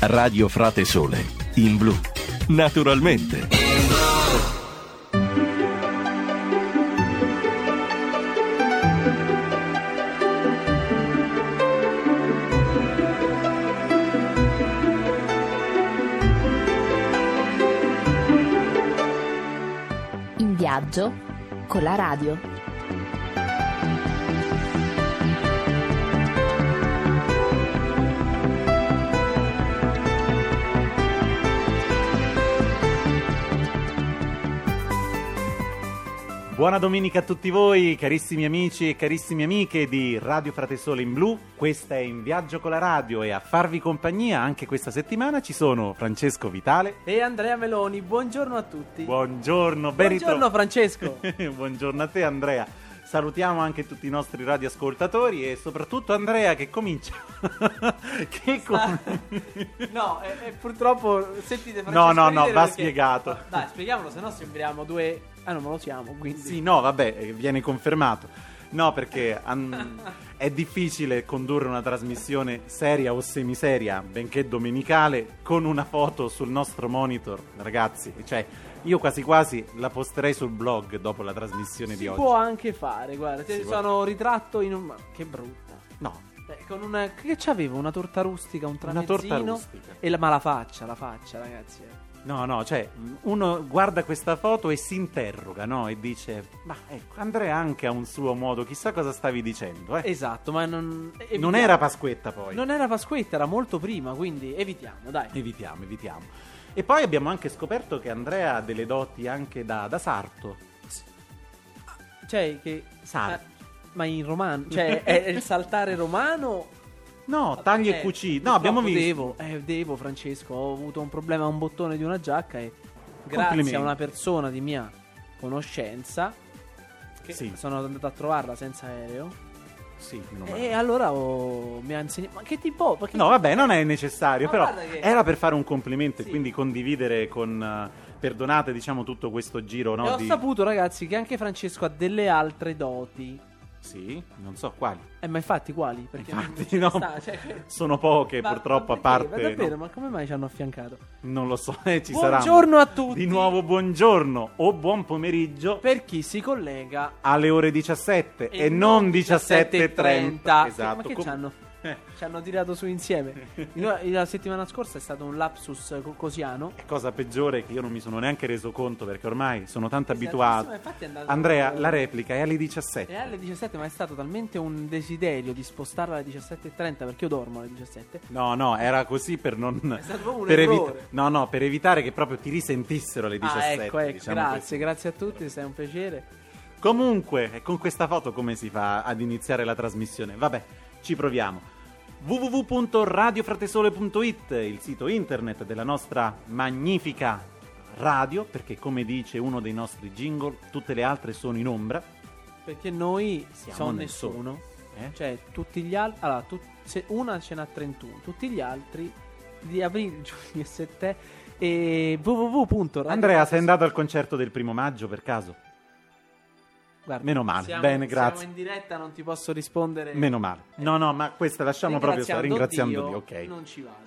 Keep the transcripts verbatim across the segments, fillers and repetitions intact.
Radio Frate Sole, in blu, naturalmente. In viaggio con la radio. Buona domenica a tutti voi, carissimi amici e carissime amiche di Radio Frate Sole in blu. Questa è In Viaggio con la Radio e a farvi compagnia anche questa settimana ci sono Francesco Vitale e Andrea Meloni. Buongiorno a tutti. Buongiorno, ben Buongiorno ritro- Francesco. Buongiorno a te Andrea. Salutiamo anche tutti i nostri radioascoltatori e soprattutto Andrea che comincia. che com- No, eh, eh, purtroppo sentite Francesco. No, no, no, ridere va perché- spiegato. Ma- Dai, spieghiamolo, se no sembriamo due. Ah, no, ma lo siamo, quindi. Sì, no, vabbè, eh, viene confermato. No, perché an- è difficile condurre una trasmissione seria o semiseria, benché domenicale, con una foto sul nostro monitor, ragazzi. Cioè, io quasi quasi la posterei sul blog dopo la trasmissione Si di oggi. può anche fare, guarda, ti Si può. sono ritratto in un. Ma che brutta. No, Eh, con una. Che c'avevo? Una torta rustica, un una tramezzino. torta rustica. E la, ma la faccia, la faccia, ragazzi. eh. No, no, cioè, uno guarda questa foto e si interroga, no? E dice, ma ecco, Andrea anche ha un suo modo, chissà cosa stavi dicendo, eh? Esatto, ma non. evitiamo. Non era Pasquetta poi. Non era Pasquetta, era molto prima, quindi evitiamo, dai. Evitiamo, evitiamo. E poi abbiamo anche scoperto che Andrea ha delle doti anche da, da sarto. Cioè, che. Sarto. Ah, ma in romano? Cioè, è, è il saltare romano? No, tagli Eh, e cucì. No, abbiamo visto. Devo, eh, devo, Francesco. Ho avuto un problema a un bottone di una giacca e grazie Complimenti. a una persona di mia conoscenza, che Sì. sono andato a trovarla senza aereo. Sì, meno male. E allora ho- mi ha insegnato. Ma che tipo? Ma che No, vabbè, non è necessario, Ma però guarda che- era per fare un complimento e Sì. quindi condividere con... eh, perdonate, diciamo, tutto questo giro, E no? ho di... saputo, ragazzi, che anche Francesco ha delle altre doti. Sì, non so quali. Eh, ma infatti quali? Perché non- non Infatti, ce ne no, sta, cioè- sono poche Ma- purtroppo a ma perché? parte... Ma davvero, no? ma come mai ci hanno affiancato? Non lo so, eh, ci saranno. Buongiorno a tutti. Di nuovo buongiorno o buon pomeriggio Per chi si collega alle ore diciassette e, non diciassette e trenta. Esatto. Ma che Com- c'hanno? Eh, Ci hanno tirato su insieme. La, la settimana scorsa è stato un lapsus co- cosiano. è cosa peggiore che io non mi sono neanche reso conto perché ormai sono tanto Esatto, abituato. ma infatti è andato- Andrea, la replica è alle È diciassette. alle diciassette, ma è stato talmente un desiderio di spostarla alle diciassette e trenta perché io dormo alle diciassette. No, no, era così per non... È stato proprio un per errore. No, no, per evitare che proprio ti risentissero alle Ah, diciassette. ecco, ecco, diciamo grazie, così. grazie a tutti, è un piacere. Comunque, e con questa foto come si fa ad iniziare la trasmissione? Vabbè, ci proviamo. w w w punto radio fratesole punto i t, il sito internet della nostra magnifica radio, perché come dice uno dei nostri jingle, tutte le altre sono in ombra. Perché noi Siamo sono nel nessuno. Eh? Cioè, tutti gli altri. Allora, tu- se una ce n'ha trentuno, tutti gli altri di aprile, giugno e settembre. E www punto radio Andrea, sei andato al concerto del primo maggio per caso? Guarda, Meno male, siamo- bene, grazie. Siamo in diretta, non ti posso rispondere. Meno male. No, no, ma questa lasciamo proprio stare, ringraziando Dio, Dio, ok. Non ci vado.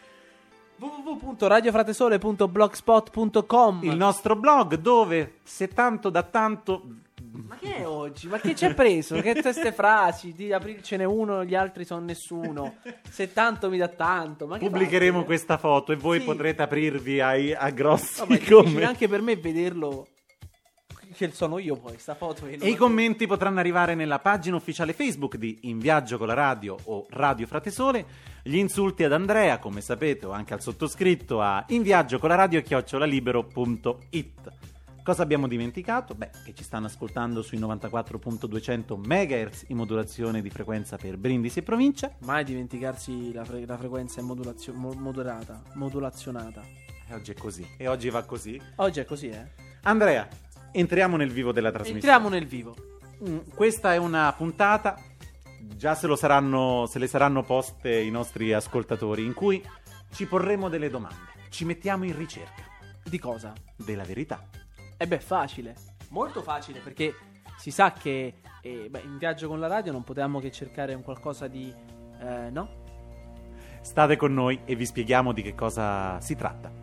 www punto radio fratesole punto blogspot punto com. Il nostro blog dove, se tanto da tanto... Ma che è oggi? Ma che ci hai preso? Che queste frasi? Di aprile ce n'è uno, gli altri sono nessuno. Se tanto mi dà tanto. Ma che Pubblicheremo fate? questa foto e voi Sì. potrete aprirvi ai, a grossi No, ma è difficile commenti. anche per me vederlo. Che sono io poi, sta foto. E i commenti potranno arrivare nella pagina ufficiale Facebook di In Viaggio con la Radio o Radio Fratesole. Gli insulti ad Andrea, come sapete, o anche al sottoscritto a inviaggiocolaradio chiocciola libero punto it. Cosa abbiamo dimenticato? Beh, che ci stanno ascoltando sui novantaquattro virgola duecento megahertz in modulazione di frequenza per Brindisi e provincia. Mai dimenticarsi la, fre- la frequenza in modulazio- mo- moderata, modulazionata. E oggi è così. E oggi va così. Oggi è così, eh? Andrea, entriamo nel vivo della trasmissione. Entriamo nel vivo. Mm, Questa è una puntata, già se lo saranno, se le saranno poste i nostri ascoltatori, in cui ci porremo delle domande, ci mettiamo in ricerca Di cosa? della verità. E beh, facile. Molto facile, perché si sa che eh, beh, in viaggio con la radio non potevamo che cercare un qualcosa di... eh, no? State con noi e vi spieghiamo di che cosa si tratta.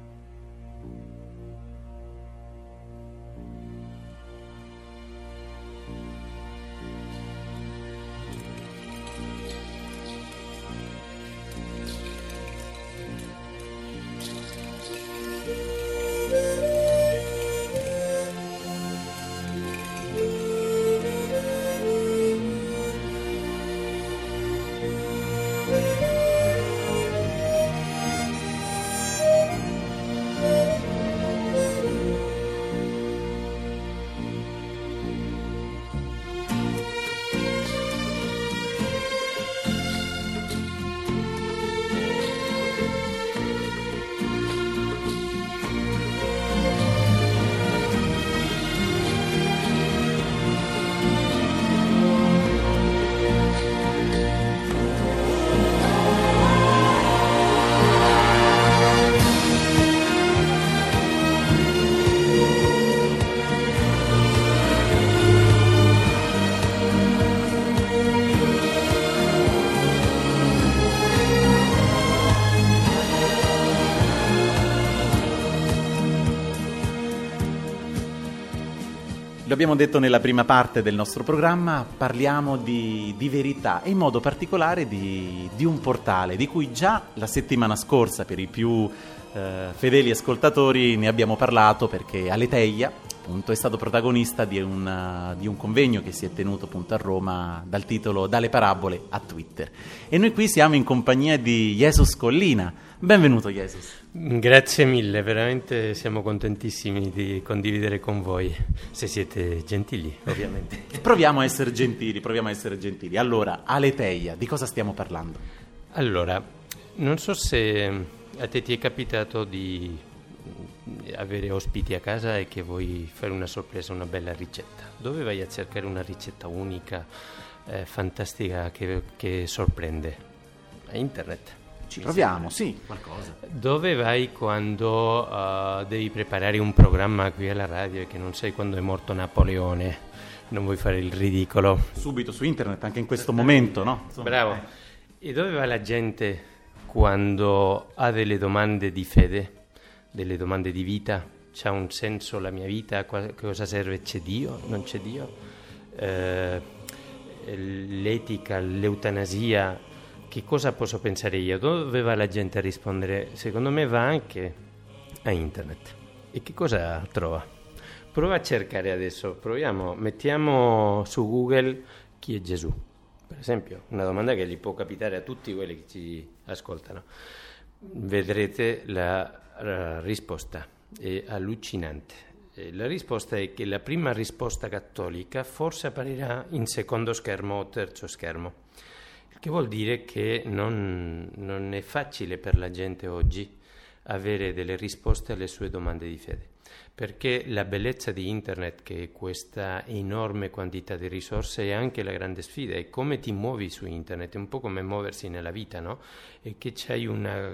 Lo abbiamo detto nella prima parte del nostro programma, parliamo di, di verità e in modo particolare di, di un portale di cui già la settimana scorsa, per i più eh, fedeli ascoltatori, ne abbiamo parlato, perché Aletheia appunto è stato protagonista di un, di un convegno che si è tenuto appunto a Roma dal titolo Dalle parabole a Twitter. E noi qui siamo in compagnia di Jesus Collina. Benvenuto Jesus. Grazie mille, veramente siamo contentissimi di condividere con voi, se siete gentili ovviamente. Proviamo a essere gentili, proviamo a essere gentili. Allora, Aletheia, di cosa stiamo parlando? Allora, non so se a te ti è capitato di avere ospiti a casa e che vuoi fare una sorpresa, una bella ricetta. Dove vai a cercare una ricetta unica, eh, fantastica, che, che sorprende? A internet. Ci proviamo, sì, qualcosa. Dove vai quando uh, devi preparare un programma qui alla radio e che non sai quando è morto Napoleone, non vuoi fare il ridicolo? Subito su internet, anche in questo momento, no? Insomma, bravo. Eh. E dove va la gente quando ha delle domande di fede, delle domande di vita? C'ha un senso la mia vita? Qua, cosa serve? C'è Dio? Non c'è Dio? Eh, l'etica, l'eutanasia... Che cosa posso pensare io? Dove va la gente a rispondere? Secondo me va anche a internet. E che cosa trova? Prova a cercare adesso, proviamo, mettiamo su Google chi è Gesù, per esempio, una domanda che gli può capitare a tutti quelli che ci ascoltano. Vedrete la, la risposta, è allucinante. La risposta è che la prima risposta cattolica forse apparirà in secondo schermo o terzo schermo. Che vuol dire che non, non è facile per la gente oggi avere delle risposte alle sue domande di fede, perché la bellezza di internet, che è questa enorme quantità di risorse, è anche la grande sfida, è come ti muovi su internet, è un po' come muoversi nella vita, no? E che c'hai una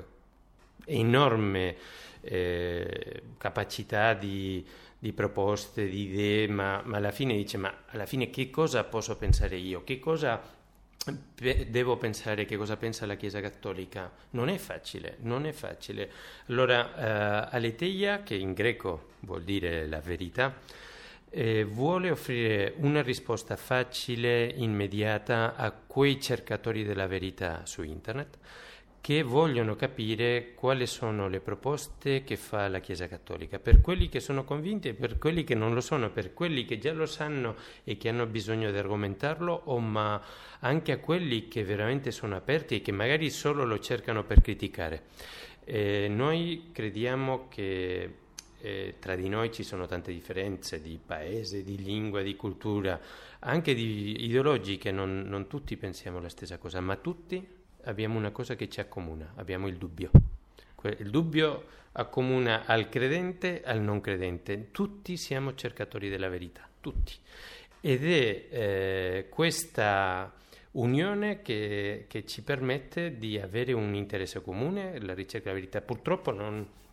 enorme eh, capacità di, di proposte, di idee, ma, ma alla fine dice, ma alla fine che cosa posso pensare io? Che cosa devo pensare, che cosa pensa la Chiesa Cattolica? Non è facile, non è facile. Allora, uh, Aletheia, che in greco vuol dire la verità, eh, vuole offrire una risposta facile, immediata a quei cercatori della verità su internet che vogliono capire quali sono le proposte che fa la Chiesa Cattolica, per quelli che sono convinti e per quelli che non lo sono, per quelli che già lo sanno e che hanno bisogno di argomentarlo, o ma anche a quelli che veramente sono aperti e che magari solo lo cercano per criticare. Eh, noi crediamo che eh, tra di noi ci sono tante differenze di paese, di lingua, di cultura, anche di ideologiche, non, non tutti pensiamo la stessa cosa, ma tutti abbiamo una cosa che ci accomuna, abbiamo il dubbio. Il dubbio accomuna al credente e al non credente. Tutti siamo cercatori della verità, tutti. Ed è eh, questa unione che, che ci permette di avere un interesse comune, la ricerca della verità. Purtroppo non,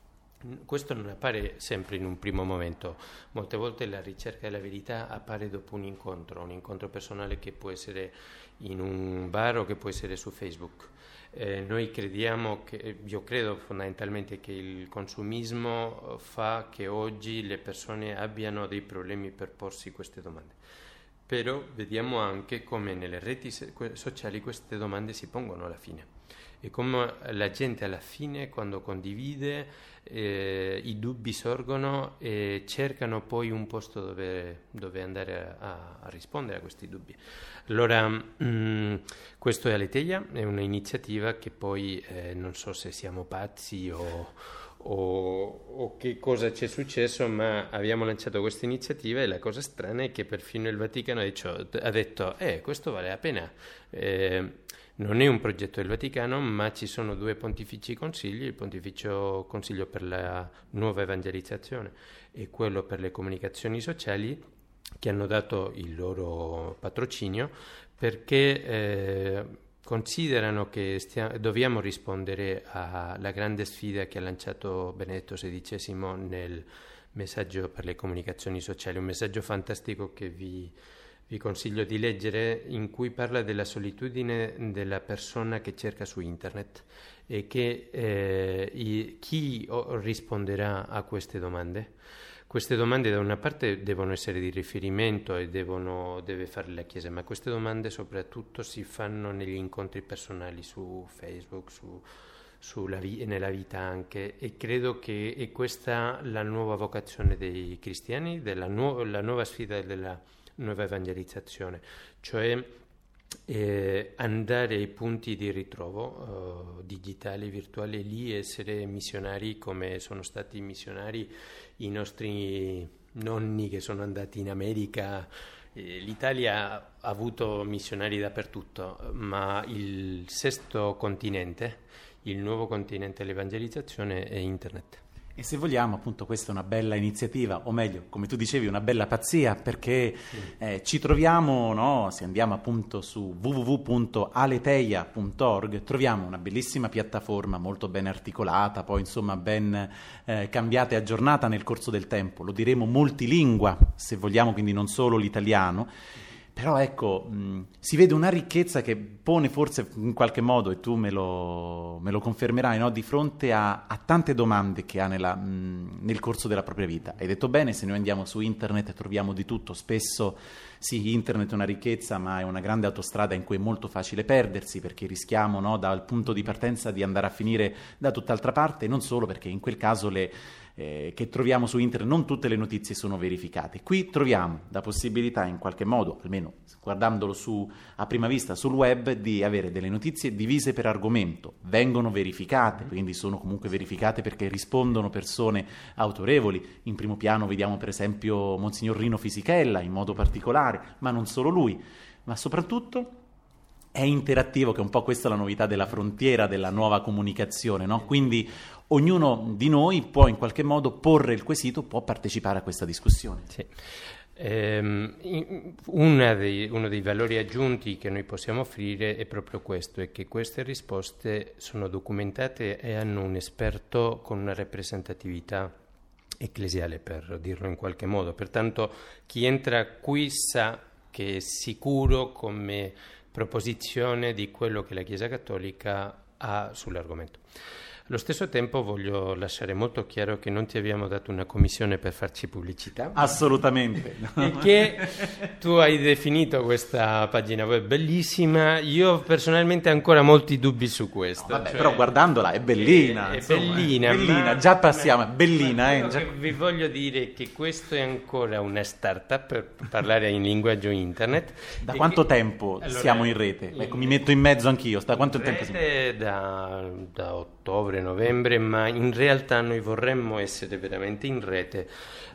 Questo non appare sempre in un primo momento, molte volte la ricerca della verità appare dopo un incontro, un incontro personale che può essere in un bar o che può essere su Facebook. Eh, noi crediamo che, io credo fondamentalmente che il consumismo fa che oggi le persone abbiano dei problemi per porsi queste domande. Però vediamo anche come nelle reti sociali queste domande si pongono alla fine e come la gente alla fine, quando condivide, eh, i dubbi sorgono e cercano poi un posto dove, dove andare a, a rispondere a questi dubbi. Allora, mh, questo è Aletheia, è un'iniziativa che poi eh, non so se siamo pazzi o, o, o che cosa ci è successo, ma abbiamo lanciato questa iniziativa e la cosa strana è che perfino il Vaticano ha detto, ha detto eh, questo vale la pena. Eh, Non è un progetto del Vaticano, ma ci sono due pontifici consigli, il Pontificio Consiglio per la Nuova Evangelizzazione e quello per le comunicazioni sociali, che hanno dato il loro patrocinio perché eh, considerano che stia- dobbiamo rispondere alla grande sfida che ha lanciato Benedetto sedicesimo nel messaggio per le comunicazioni sociali, un messaggio fantastico che vi... Vi consiglio di leggere, in cui parla della solitudine della persona che cerca su internet e che eh, i, chi o, risponderà a queste domande. Queste domande da una parte devono essere di riferimento e devono, deve fare la Chiesa, ma queste domande soprattutto si fanno negli incontri personali su Facebook, su, sulla vi- nella vita anche, e credo che è questa la nuova vocazione dei cristiani, della nu- la nuova sfida della nuova evangelizzazione, cioè eh, andare ai punti di ritrovo uh, digitali, virtuali, e lì essere missionari come sono stati missionari i nostri nonni che sono andati in America. Eh, L'Italia ha avuto missionari dappertutto, ma il sesto continente, il nuovo continente dell'evangelizzazione è internet. E se vogliamo, appunto, questa è una bella iniziativa, o meglio, come tu dicevi, una bella pazzia, perché eh, ci troviamo, no? Se andiamo appunto su w w w punto aletheia punto org, troviamo una bellissima piattaforma molto ben articolata, poi insomma ben eh, cambiata e aggiornata nel corso del tempo, lo diremo multilingua, se vogliamo, quindi non solo l'italiano. Però ecco, mh, si vede una ricchezza che pone forse in qualche modo, e tu me lo, me lo confermerai, no? Di fronte a, a tante domande che ha nella, mh, nel corso della propria vita. Hai detto bene, se noi andiamo su internet troviamo di tutto, spesso sì, internet è una ricchezza, ma è una grande autostrada in cui è molto facile perdersi, perché rischiamo, no, dal punto di partenza di andare a finire da tutt'altra parte, e non solo, perché in quel caso le... Eh, che troviamo su internet, non tutte le notizie sono verificate. Qui troviamo la possibilità, in qualche modo, almeno guardandolo su, a prima vista sul web, di avere delle notizie divise per argomento, vengono verificate, quindi sono comunque verificate perché rispondono persone autorevoli. In primo piano vediamo per esempio Monsignor Rino Fisichella in modo particolare, ma non solo lui, ma soprattutto è interattivo, che è un po' questa la novità della frontiera della nuova comunicazione, no? Quindi ognuno di noi può in qualche modo porre il quesito, può partecipare a questa discussione. Sì. Ehm, una dei, uno dei valori aggiunti che noi possiamo offrire è proprio questo, è che queste risposte sono documentate e hanno un esperto con una rappresentatività ecclesiale, per dirlo in qualche modo. Pertanto chi entra qui sa che è sicuro come proposizione di quello che la Chiesa Cattolica ha sull'argomento. Allo stesso tempo voglio lasciare molto chiaro che non ti abbiamo dato una commissione per farci pubblicità. Assolutamente. E che tu hai definito questa pagina web bellissima. Io personalmente ho ancora molti dubbi su questo. No, vabbè, cioè, però guardandola è bellina. È, è insomma, bellina. È bellina, ma, già passiamo, è bellina. ma Eh, già... Vi voglio dire che questo è ancora una startup, per parlare in linguaggio internet. Da quanto che... tempo allora, siamo in rete? In... Ecco, mi metto in mezzo anch'io. Da quanto in tempo siamo? Rete da, da ottobre, novembre, ma in realtà noi vorremmo essere veramente in rete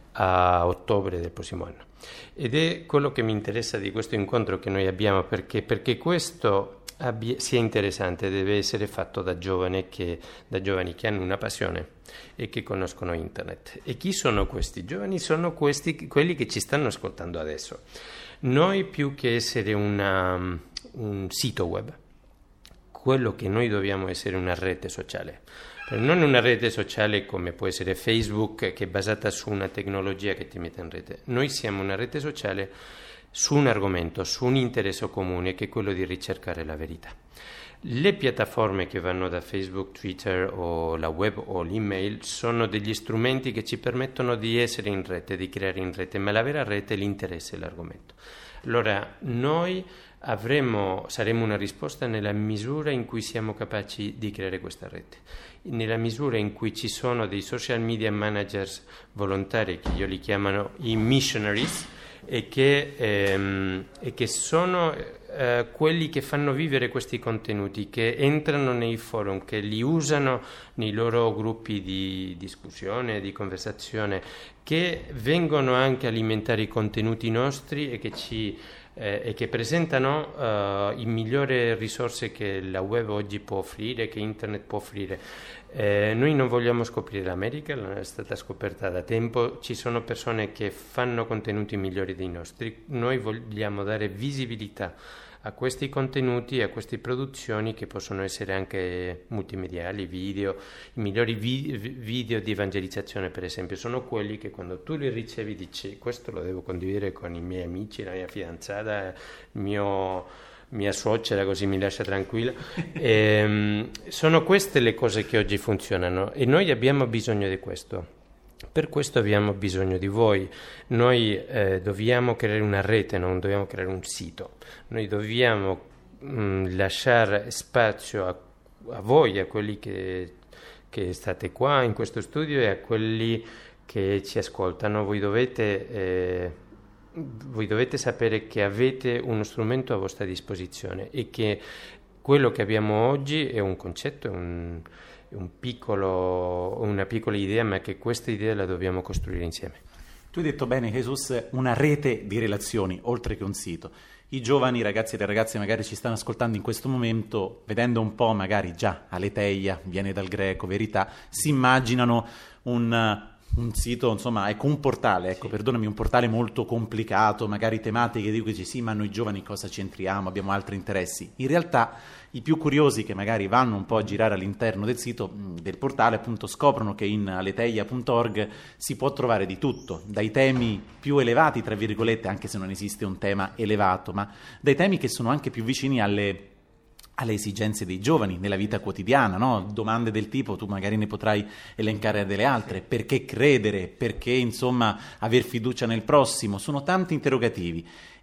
a ottobre del prossimo anno. Ed è quello che mi interessa di questo incontro che noi abbiamo, perché, perché questo abbia, sia interessante, deve essere fatto da giovani, che, da giovani che hanno una passione e che conoscono internet. E chi sono questi giovani? Sono questi, quelli che ci stanno ascoltando adesso. Noi, più che essere una, un sito web, quello che noi dobbiamo essere una rete sociale. Non una rete sociale come può essere Facebook, che è basata su una tecnologia che ti mette in rete. Noi siamo una rete sociale su un argomento, su un interesse comune, che è quello di ricercare la verità. Le piattaforme che vanno da Facebook, Twitter o la web o l'email sono degli strumenti che ci permettono di essere in rete, di creare in rete, ma la vera rete è l'interesse e l'argomento. Allora noi avremo, saremo una risposta nella misura in cui siamo capaci di creare questa rete, nella misura in cui ci sono dei social media managers volontari, che io li chiamano i missionaries, e che, ehm, e che sono eh, quelli che fanno vivere questi contenuti, che entrano nei forum, che li usano nei loro gruppi di discussione, di conversazione, che vengono anche a alimentare i contenuti nostri e che ci eh, e che presentano uh, le migliori risorse che la web oggi può offrire, che internet può offrire. Eh, noi non vogliamo scoprire l'America, è stata scoperta da tempo, ci sono persone che fanno contenuti migliori dei nostri, noi vogliamo dare visibilità a questi contenuti, a queste produzioni che possono essere anche multimediali, video. I migliori vi- video di evangelizzazione, per esempio, sono quelli che quando tu li ricevi dici: questo lo devo condividere con i miei amici, la mia fidanzata, il mio... mia suocera, così mi lascia tranquilla. E, sono queste le cose che oggi funzionano e noi abbiamo bisogno di questo. Per questo abbiamo bisogno di voi. Noi eh, dobbiamo creare una rete, non dobbiamo creare un sito. Noi dobbiamo mh, lasciare spazio a, a voi, a quelli che, che state qua in questo studio e a quelli che ci ascoltano. Voi dovete eh, Voi dovete sapere che avete uno strumento a vostra disposizione e che quello che abbiamo oggi è un concetto, è un, è un piccolo, una piccola idea, ma che questa idea la dobbiamo costruire insieme. Tu hai detto bene, Jesus, una rete di relazioni, oltre che un sito. I giovani, i ragazzi e le ragazze magari ci stanno ascoltando in questo momento, vedendo un po' magari già aletheia, viene dal greco, verità, si immaginano un... un sito, insomma, ecco, un portale, ecco, sì. Perdonami, un portale molto complicato, magari tematiche, dico che sì, ma noi giovani cosa c'entriamo, abbiamo altri interessi. In realtà i più curiosi che magari vanno un po' a girare all'interno del sito, del portale, appunto scoprono che in aletheia punto org si può trovare di tutto, dai temi più elevati, tra virgolette, anche se non esiste un tema elevato, ma dai temi che sono anche più vicini alle alle esigenze dei giovani nella vita quotidiana, no? Domande del tipo, tu magari ne potrai elencare delle altre, perché credere, perché insomma aver fiducia nel prossimo, sono tanti interrogativi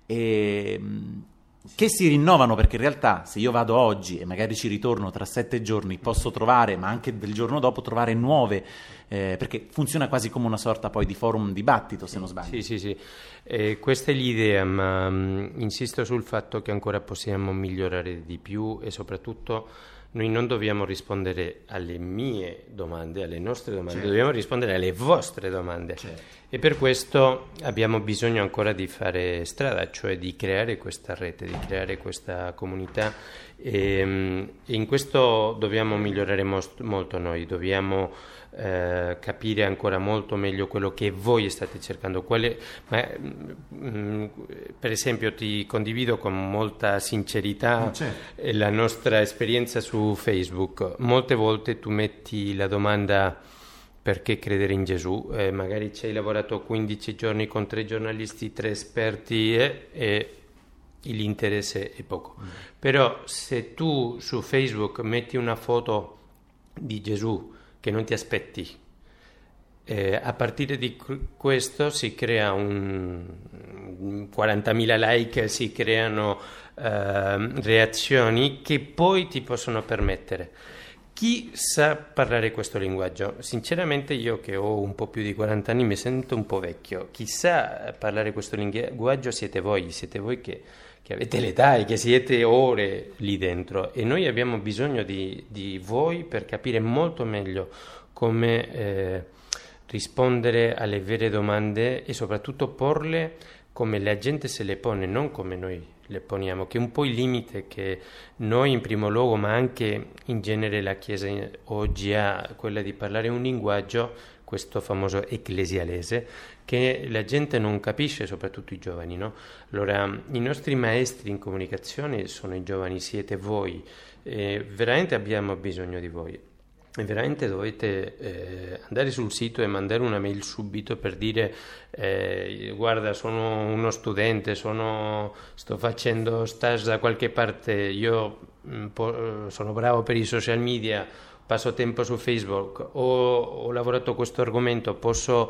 e, che si rinnovano, perché in realtà se io vado oggi e magari ci ritorno tra sette giorni posso trovare, ma anche del giorno dopo trovare nuove, eh, perché funziona quasi come una sorta poi di forum dibattito, se non sbaglio. Sì, sì, sì. Eh, questa è l'idea, ma um, insisto sul fatto che ancora possiamo migliorare di più e soprattutto noi non dobbiamo rispondere alle mie domande, alle nostre domande, certo. Dobbiamo rispondere alle vostre domande. Certo. E per questo abbiamo bisogno ancora di fare strada, cioè di creare questa rete, di creare questa comunità e, e in questo dobbiamo migliorare most- molto noi, dobbiamo eh, capire ancora molto meglio quello che voi state cercando. Quale, ma, mh, per esempio ti condivido con molta sincerità certo. La nostra esperienza su Facebook. Molte volte tu metti la domanda: perché credere in Gesù? Eh, magari ci hai lavorato quindici giorni con tre giornalisti, tre esperti eh, e l'interesse è poco. Mm. Però se tu su Facebook metti una foto di Gesù che non ti aspetti, eh, a partire di questo si crea un quarantamila like, si creano eh, reazioni che poi ti possono permettere. Chi sa parlare questo linguaggio? Sinceramente io che ho un po' più di quaranta anni mi sento un po' vecchio. Chi sa parlare questo linguaggio siete voi, siete voi che, che avete l'età e che siete ore lì dentro e noi abbiamo bisogno di, di voi per capire molto meglio come eh, rispondere alle vere domande e soprattutto porle come la gente se le pone, non come noi le poniamo, che è un po' il limite che noi in primo luogo, ma anche in genere la Chiesa oggi ha, quella di parlare un linguaggio, questo famoso ecclesialese, che la gente non capisce, soprattutto i giovani, no? Allora, i nostri maestri in comunicazione sono i giovani, siete voi, e veramente abbiamo bisogno di voi. E veramente dovete eh, andare sul sito e mandare una mail subito per dire eh, guarda, sono uno studente, sono, sto facendo stage da qualche parte, io mh, po- sono bravo per i social media, passo tempo su Facebook, ho, ho lavorato questo argomento, posso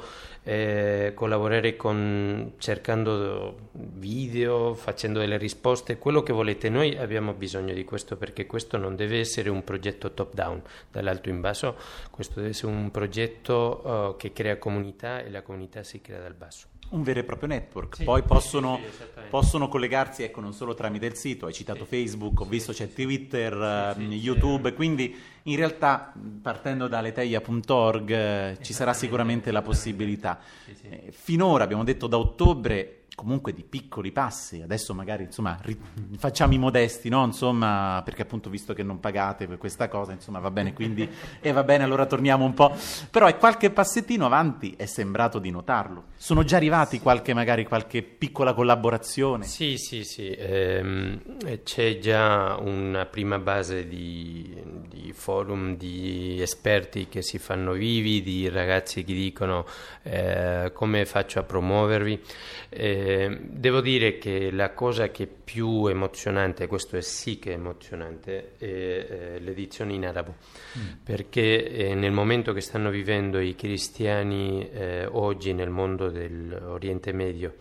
eh, collaborare con, cercando video, facendo delle risposte, quello che volete. Noi abbiamo bisogno di questo, perché questo non deve essere un progetto top down, dall'alto in basso, questo deve essere un progetto uh, che crea comunità, e la comunità si crea dal basso. Un vero e proprio network. Sì, Poi possono, sì, sì, possono collegarsi, ecco, non solo tramite il sito, hai citato sì, Facebook, ho visto c'è Twitter, sì, sì, YouTube, sì. Quindi in realtà partendo da aleteia punto org eh, ci sarà sicuramente la possibilità. Sì, sì. Eh, finora abbiamo detto da ottobre comunque di piccoli passi, adesso magari insomma ri- facciamo i modesti, no? Insomma, perché appunto visto che non pagate per questa cosa, insomma va bene, quindi e eh, va bene, allora torniamo un po', però è qualche passettino avanti, è sembrato di notarlo. Sono già arrivati qualche magari qualche piccola collaborazione? Sì, sì, sì, ehm, c'è già una prima base di, di forum di esperti che si fanno vivi, di ragazzi che dicono eh, come faccio a promuovervi. Eh, devo dire che la cosa che è più emozionante, questo è sì che è emozionante, è, è l'edizione in arabo, mm. perché eh, nel momento che stanno vivendo i cristiani eh, oggi nel mondo dell'Oriente Medio,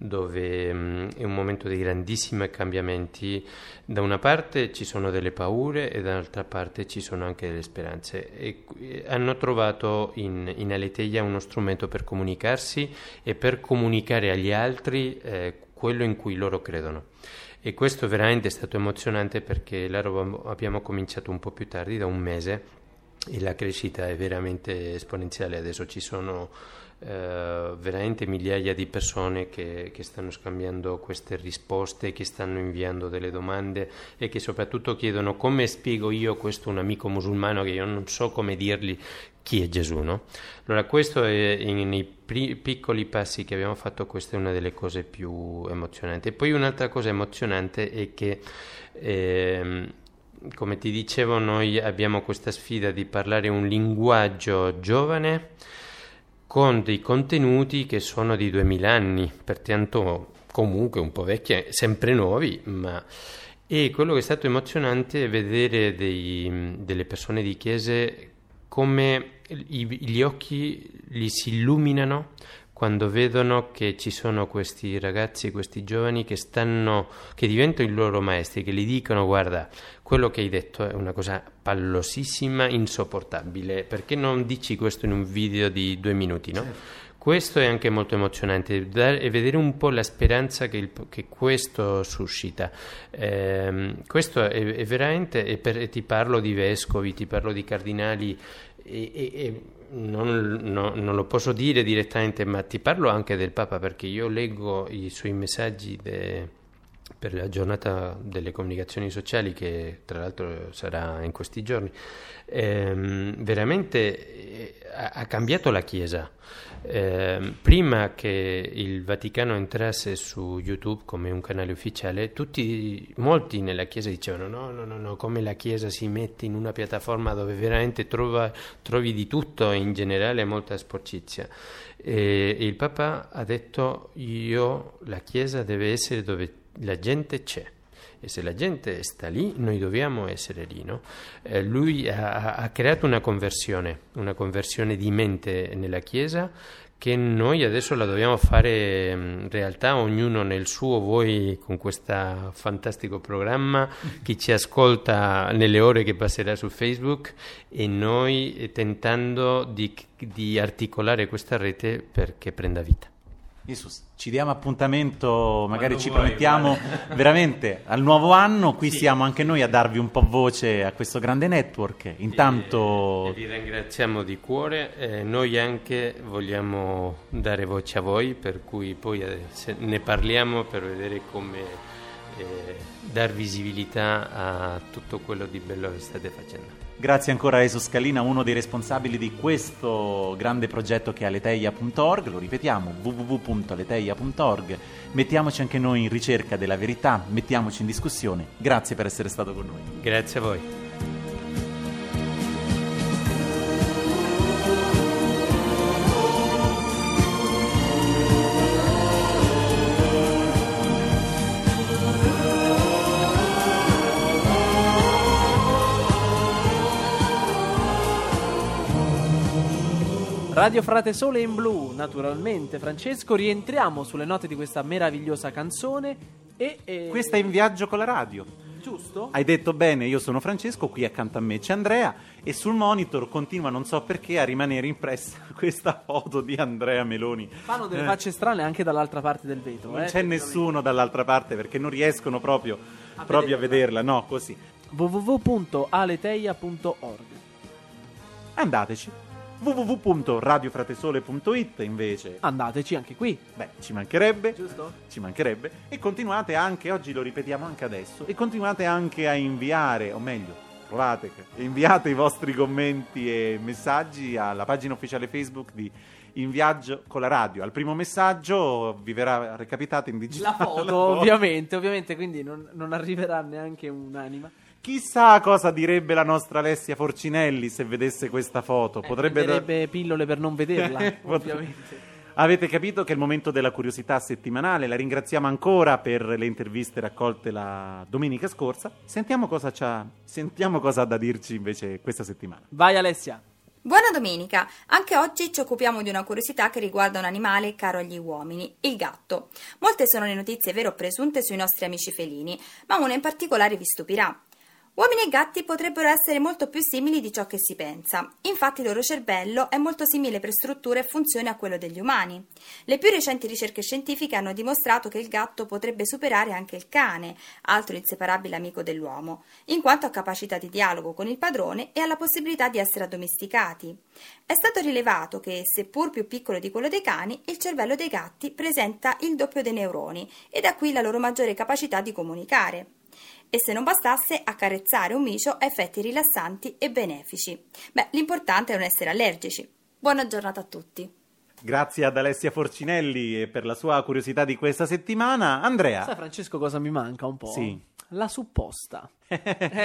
dove mh, è un momento di grandissimi cambiamenti, da una parte ci sono delle paure e dall'altra parte ci sono anche delle speranze, e, e hanno trovato in, in Aleteia uno strumento per comunicarsi e per comunicare agli altri eh, quello in cui loro credono. E questo veramente è stato emozionante, perché l'Arabo abbiamo cominciato un po' più tardi, da un mese, e la crescita è veramente esponenziale. Adesso ci sono Uh, veramente migliaia di persone che, che stanno scambiando queste risposte, che stanno inviando delle domande e che soprattutto chiedono come spiego io questo a un amico musulmano che io non so come dirgli chi è Gesù, no? Allora questo è, nei pri- piccoli passi che abbiamo fatto, questa è una delle cose più emozionanti. E poi un'altra cosa emozionante è che ehm, come ti dicevo, noi abbiamo questa sfida di parlare un linguaggio giovane con dei contenuti che sono di duemila anni, pertanto comunque un po' vecchi, sempre nuovi, ma... E quello che è stato emozionante è vedere dei, delle persone di chiese come i, gli occhi gli si illuminano quando vedono che ci sono questi ragazzi, questi giovani che stanno, che diventano i loro maestri, che gli dicono: guarda, quello che hai detto è una cosa pallosissima, insopportabile, perché non dici questo in un video di due minuti, no? Certo. Questo è anche molto emozionante, e vedere un po' la speranza che, il, che questo suscita. Eh, questo è, è veramente, e, per, e ti parlo di vescovi, ti parlo di cardinali, e, e, e non, no, non lo posso dire direttamente, ma ti parlo anche del Papa, perché io leggo i suoi messaggi de, per la giornata delle comunicazioni sociali, che tra l'altro sarà in questi giorni. Eh, veramente eh, ha, ha cambiato la Chiesa. Eh, prima che il Vaticano entrasse su YouTube come un canale ufficiale, tutti, molti nella Chiesa dicevano: no, no, no, no, come la Chiesa si mette in una piattaforma dove veramente trova, trovi di tutto, e in generale molta sporcizia. E, e il Papa ha detto: io, la Chiesa deve essere dove la gente c'è, e se la gente sta lì, noi dobbiamo essere lì, no? Eh, lui ha, ha creato una conversione, una conversione di mente nella Chiesa, che noi adesso la dobbiamo fare in realtà, ognuno nel suo, voi con questo fantastico programma, chi ci ascolta nelle ore che passerà su Facebook, e noi tentando di, di articolare questa rete perché prenda vita. Jesus, ci diamo appuntamento, magari Quando ci vuoi, promettiamo guarda. veramente al nuovo anno, qui sì, siamo anche sì, noi a darvi un po' voce a questo grande network. Intanto e, e vi ringraziamo di cuore, eh, noi anche vogliamo dare voce a voi, per cui poi eh, ne parliamo per vedere come eh, dar visibilità a tutto quello di bello che state facendo. grazie ancora a Jesus Scalina, uno dei responsabili di questo grande progetto che è aleteia punto org, lo ripetiamo, w w w punto aleteia punto org. Mettiamoci anche noi in ricerca della verità, mettiamoci in discussione. Grazie per essere stato con noi. Grazie a voi. Radio Frate Sole in blu, naturalmente Francesco, rientriamo sulle note di questa meravigliosa canzone e... e... Questa è In Viaggio con la Radio. Giusto? Hai detto bene, io sono Francesco, qui accanto a me c'è Andrea e sul monitor continua, non so perché, a rimanere impressa questa foto di Andrea Meloni. Fanno delle Eh, facce strane anche dall'altra parte del vetro. Non eh, c'è nessuno dall'altra parte perché non riescono proprio A proprio a vederla. vederla, no, così. w w w punto aleteia punto org. Andateci. w w w punto radio fratesole punto it invece. Andateci anche qui. Beh, ci mancherebbe. Giusto? Ci mancherebbe. E continuate anche, oggi lo ripetiamo anche adesso, e continuate anche a inviare, o meglio, provate, inviate i vostri commenti e messaggi alla pagina ufficiale Facebook di In Viaggio con la Radio. Al primo messaggio vi verrà recapitata in digitale La foto, ovviamente, ovviamente, quindi non, non arriverà neanche un'anima. Chissà cosa direbbe la nostra Alessia Forcinelli se vedesse questa foto. Potrebbe da- Prenderebbe pillole per non vederla, Potrebbe- ovviamente. Avete capito che è il momento della curiosità settimanale. La ringraziamo ancora per le interviste raccolte la domenica scorsa. Sentiamo cosa c'ha, sentiamo cosa ha da dirci invece questa settimana. Vai Alessia. Buona domenica! Anche oggi ci occupiamo di una curiosità che riguarda un animale caro agli uomini, il gatto. Molte sono le notizie vere o presunte sui nostri amici felini, ma una in particolare vi stupirà. Uomini e gatti potrebbero essere molto più simili di ciò che si pensa. Infatti il loro cervello è molto simile per struttura e funzione a quello degli umani. Le più recenti ricerche scientifiche hanno dimostrato che il gatto potrebbe superare anche il cane, altro inseparabile amico dell'uomo, in quanto ha capacità di dialogo con il padrone e ha la possibilità di essere addomesticati. È stato rilevato che, seppur più piccolo di quello dei cani, il cervello dei gatti presenta il doppio dei neuroni e da qui la loro maggiore capacità di comunicare. E se non bastasse, accarezzare un micio ha effetti rilassanti e benefici. Beh, l'importante è non essere allergici. Buona giornata a tutti. Grazie ad Alessia Forcinelli e per la sua curiosità di questa settimana. Andrea. Sai Francesco cosa mi manca un po'? Sì. La supposta. eh,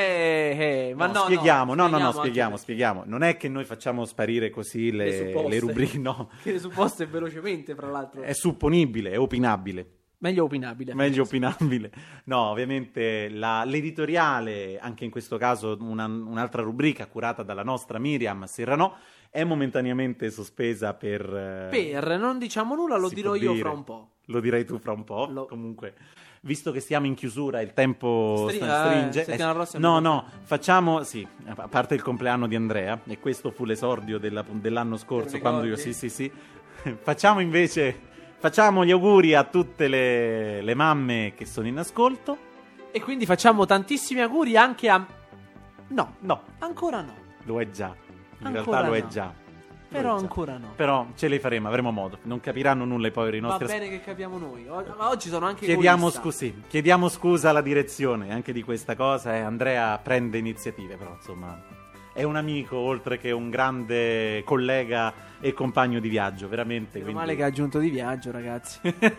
eh, ma no, spieghiamo, no, no, no, spieghiamo spieghiamo, anche spieghiamo. Non è che noi facciamo sparire così le, le supposte. le rubriche, no. Che le supposte velocemente, fra l'altro. È supponibile, è opinabile. Meglio opinabile. Meglio opinabile. No, ovviamente la- l'editoriale, anche in questo caso una- un'altra rubrica curata dalla nostra Miriam Serranò, è momentaneamente sospesa per... eh, Per, non diciamo nulla, lo si dirò può io dire. fra un po'. Lo direi tu fra un po'. Lo- Comunque, visto che siamo in chiusura, il tempo Stri- sta- eh, stringe. settimana Eh, prossima no, mi no, facciamo, sì, a parte il compleanno di Andrea, e questo fu l'esordio della- dell'anno scorso, Te lo quando io, ricordi? sì, sì, sì. Facciamo invece, facciamo gli auguri a tutte le, le mamme che sono in ascolto. E quindi facciamo tantissimi auguri anche a... No, No, ancora no. lo è già. In Ancora realtà lo è no. già. Lo Però è già. ancora no. Però ce le faremo, avremo modo. Non capiranno nulla i poveri Va nostri bene che capiamo noi. O- ma oggi sono anche Chiediamo, egoista. scusi, chiediamo scusa alla direzione anche di questa cosa. eh. Andrea prende iniziative, però insomma è un amico oltre che un grande collega e compagno di viaggio, veramente. Meno quindi- male che ha aggiunto di viaggio, ragazzi.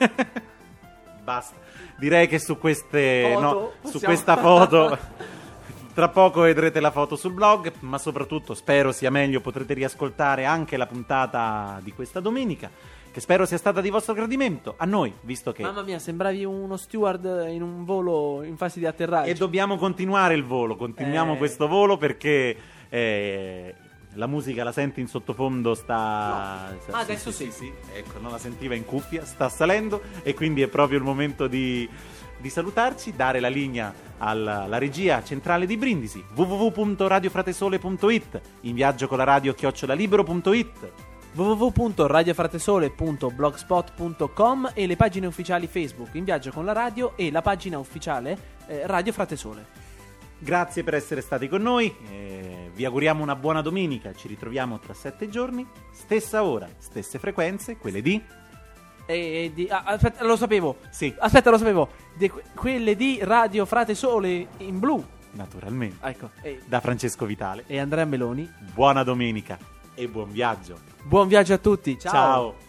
Basta. Direi che su queste Foto, no, su possiamo- questa foto tra poco vedrete la foto sul blog, ma soprattutto spero sia meglio, potrete riascoltare anche la puntata di questa domenica, che spero sia stata di vostro gradimento. A noi, visto che Mamma mia, sembravi uno steward in un volo in fase di atterraggio. E dobbiamo continuare il volo, continuiamo Eh. questo volo perché eh, la musica la senti in sottofondo, sta... No. sta- Ah, adesso sì. sì, ecco, non la sentiva in cuffia, sta salendo e quindi è proprio il momento di, di salutarci, dare la linea alla, alla regia centrale di Brindisi, w w w punto radio fratesole punto it, in viaggio con la radio chiocciolalibero punto it. w w w punto radiofratesole punto blogspot punto com e le pagine ufficiali Facebook In Viaggio con la Radio e la pagina ufficiale eh, Radio Fratesole. Grazie per essere stati con noi, eh, vi auguriamo una buona domenica, ci ritroviamo tra sette giorni, stessa ora, stesse frequenze, quelle di... E, e di, ah, aspetta, lo sapevo. Sì, Aspetta, lo sapevo. De- quelle di Radio Fratesole in blu. naturalmente, Ah, ecco. E, da Francesco Vitale. e Andrea Meloni. Buona domenica e buon viaggio. Buon viaggio a tutti. Ciao.